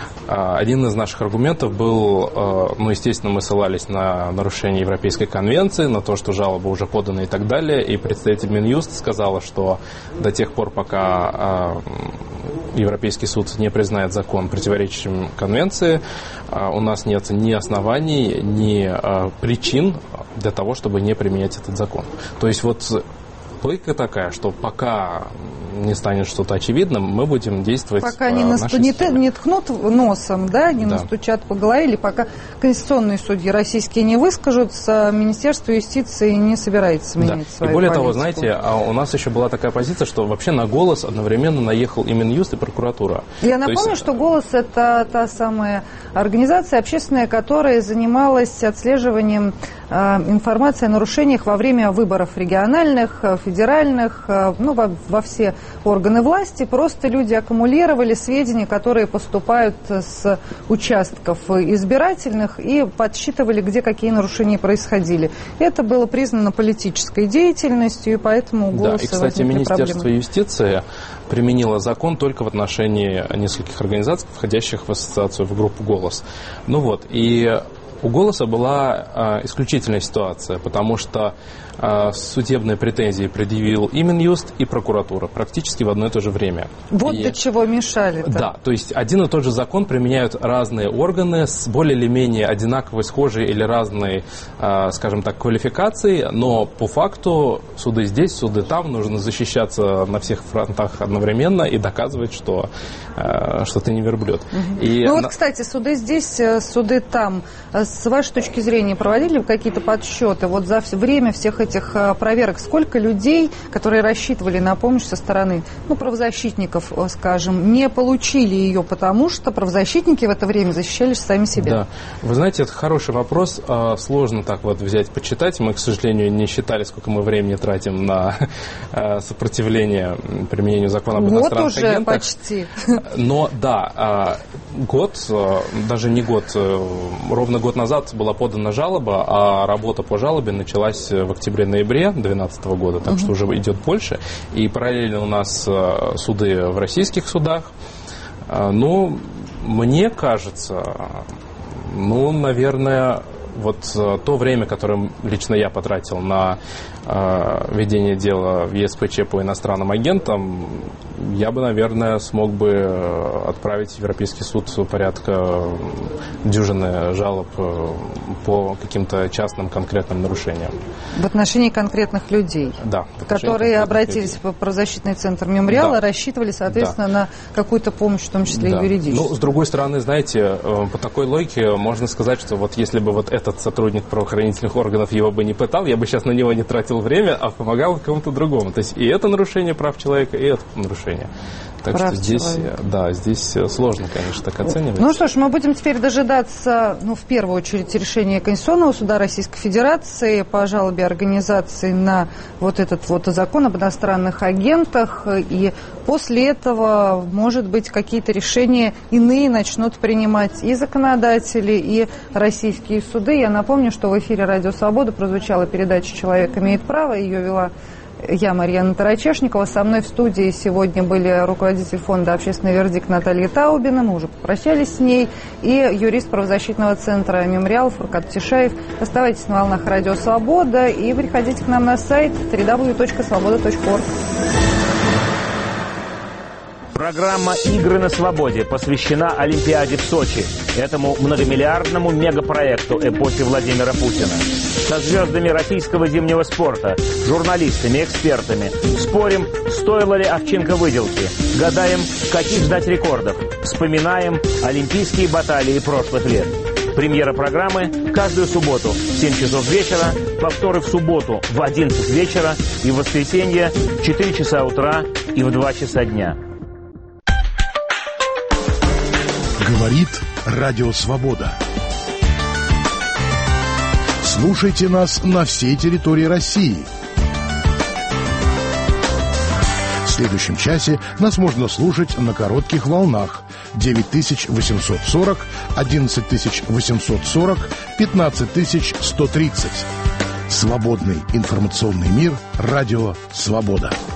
Один из наших аргументов был, ну, естественно, мы ссылались на нарушение Европейской конвенции, на то, что жалоба уже подана и так далее, и представитель Минюст сказала, что до тех пор, пока Европейский суд не признает закон противоречащим конвенции, у нас нет ни оснований, ни причин для того, чтобы не применять этот закон. То есть вот логика такая, что пока не станет что-то очевидным, мы будем действовать пока не ткнут носом, да, не настучат по голове, или пока конституционные судьи российские не выскажутся, Министерство юстиции не собирается менять свою И более политику. того, знаете, у нас еще была такая позиция, что вообще на «Голос» одновременно наехал и Минюст, и прокуратура. Я напомню, что «Голос» — это та самая организация общественная, которая занималась отслеживанием информации о нарушениях во время выборов региональных, федеральных, ну, во все органы власти. Просто люди аккумулировали сведения, которые поступают с участков избирательных, и подсчитывали, где какие нарушения происходили. Это было признано политической деятельностью, и поэтому у «Голоса» Да, и, кстати, Министерство юстиции применило закон только в отношении нескольких организаций, входящих в ассоциацию, в группу «Голос». Ну вот, и у «Голоса» была исключительная ситуация, потому что судебные претензии предъявил и Минюст, и прокуратура практически в одно и то же время. Вот до чего мешали-то. Да, то есть один и тот же закон применяют разные органы с более или менее одинаковой, схожей или разной, скажем так, квалификацией, но по факту суды здесь, суды там, нужно защищаться на всех фронтах одновременно и доказывать, что ты не верблюд. И ну вот, кстати, суды здесь, суды там. С вашей точки зрения, проводили какие-то подсчеты? Вот за время всех этих проверок сколько людей, которые рассчитывали на помощь со стороны, ну, правозащитников, скажем, не получили ее, потому что правозащитники в это время защищали сами себя? Да. Вы знаете, это хороший вопрос. Сложно так вот взять, почитать. Мы, к сожалению, не считали, сколько мы времени тратим на сопротивление применению закона об иностранных агентах. Вот уже почти. Но да, год, даже не год, ровно год назад была подана жалоба, а работа по жалобе началась в октябре-ноябре 2012 года, так что уже идет больше. И параллельно у нас суды в российских судах. Ну, мне кажется, наверное, вот то время, которое лично я потратил на ведение дела в ЕСПЧ по иностранным агентам, я бы, наверное, смог бы отправить в Европейский суд порядка дюжины жалоб по каким-то частным конкретным нарушениям. В отношении конкретных людей? Да. Которые обратились в правозащитный центр «Мемориал», рассчитывали, соответственно, на какую-то помощь, в том числе и юридическую. Ну, с другой стороны, знаете, по такой логике можно сказать, что вот если бы вот этот сотрудник правоохранительных органов его бы не пытал, я бы сейчас на него не тратил время, а помогал кому-то другому. То есть и это нарушение прав человека, и это нарушение. отношения. Так что здесь сложно, конечно, так оценивать. Ну что ж, мы будем теперь дожидаться, в первую очередь, решения Конституционного суда Российской Федерации по жалобе организации на вот этот вот закон об иностранных агентах. И после этого, может быть, какие-то решения иные начнут принимать и законодатели, и российские суды. Я напомню, что в эфире «Радио Свобода» прозвучала передача «Человек имеет право». Ее вела я, Марьяна Тарачешникова. Со мной в студии сегодня были руководитель фонда «Общественный вердикт» Наталья Таубина. Мы уже попрощались с ней. И юрист правозащитного центра «Мемориал» Фуркат Тишаев. Оставайтесь на волнах «Радио Свобода» и приходите к нам на сайт www.svoboda.org. Программа «Игры на свободе» посвящена Олимпиаде в Сочи, этому многомиллиардному мегапроекту эпохи Владимира Путина. Со звездами российского зимнего спорта, журналистами, экспертами. Спорим, стоило ли овчинка выделки. Гадаем, каких ждать рекордов. Вспоминаем олимпийские баталии прошлых лет. Премьера программы каждую субботу в 7 часов вечера, повторы в субботу в 11 вечера и в воскресенье в 4 часа утра и в 2 часа дня. Говорит Радио Свобода. Слушайте нас на всей территории России. В следующем часе нас можно слушать на коротких волнах 9840, 11840, 15130. Свободный информационный мир. Радио Свобода.